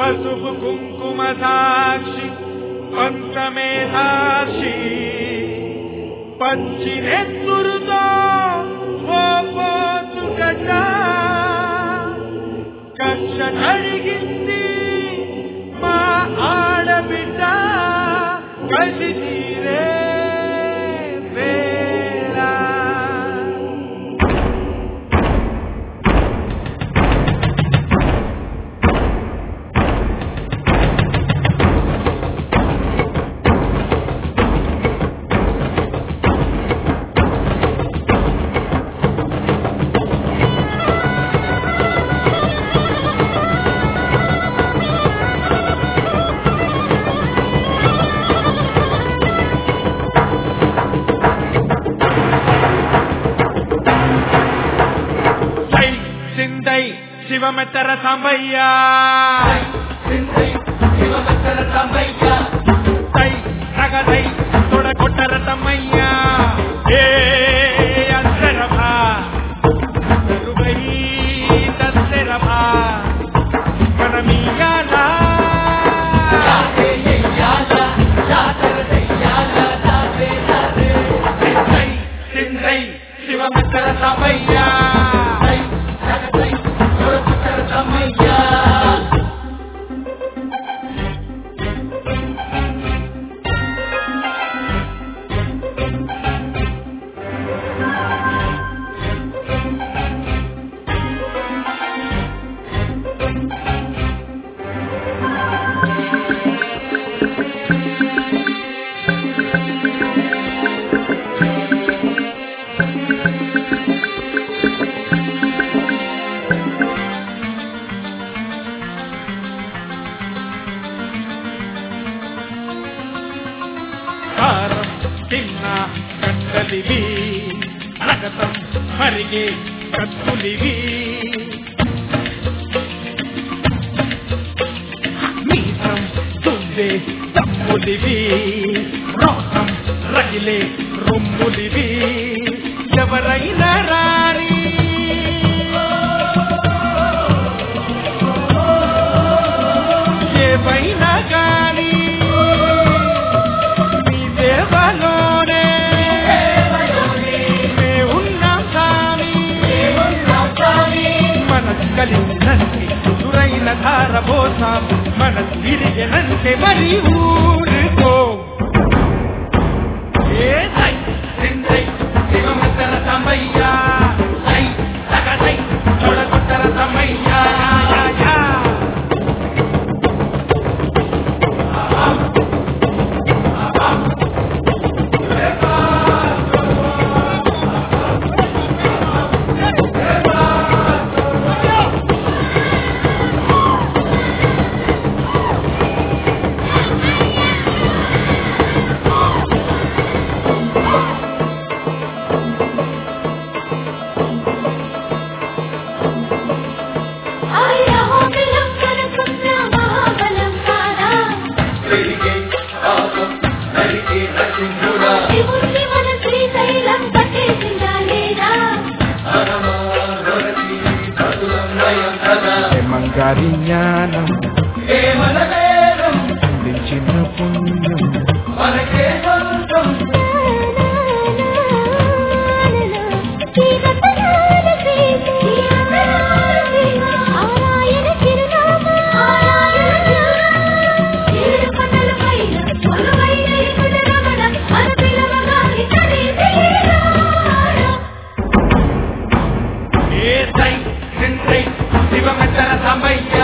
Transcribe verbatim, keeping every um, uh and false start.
పసుపు కుంకుమ సాక్షి పంచమే సాక్షి పచ్చి నెత్తురుతో ఓ పోతు గడ్డ కక్ష కడిగింది మా ఆడబిడ్డ కసి తీరే శివమెత్తర సాంబయ్య శివమెత్తర సాంబయ్య తై నగదై తొడగొట్టర తమ్మయ్య ఏ అక్షరభా రుబై దశరభా మనమీయాలా శివమెత్తర సాంబయ్య తిన్న కట్టలివి రగతం మరిగే కత్తులివి మీసం దువ్వే తమ్ములివి రోసం రగిలే రొమ్ములివి ఎవరైనా రాని ఏవైనా గాని కలిసినంటే సురైన ధారబోసాం మన తిరిగినంటే మరి ఊరుకో ఏ సై సిందై శివమెత్తర సాంబయ్య సై సగదై తొడగొట్టర తమ్మయ్య మంగారి జ్ఞానం అందించిన పుణ్యం మనకే సొంతం శివమెత్తర సాంబయ్య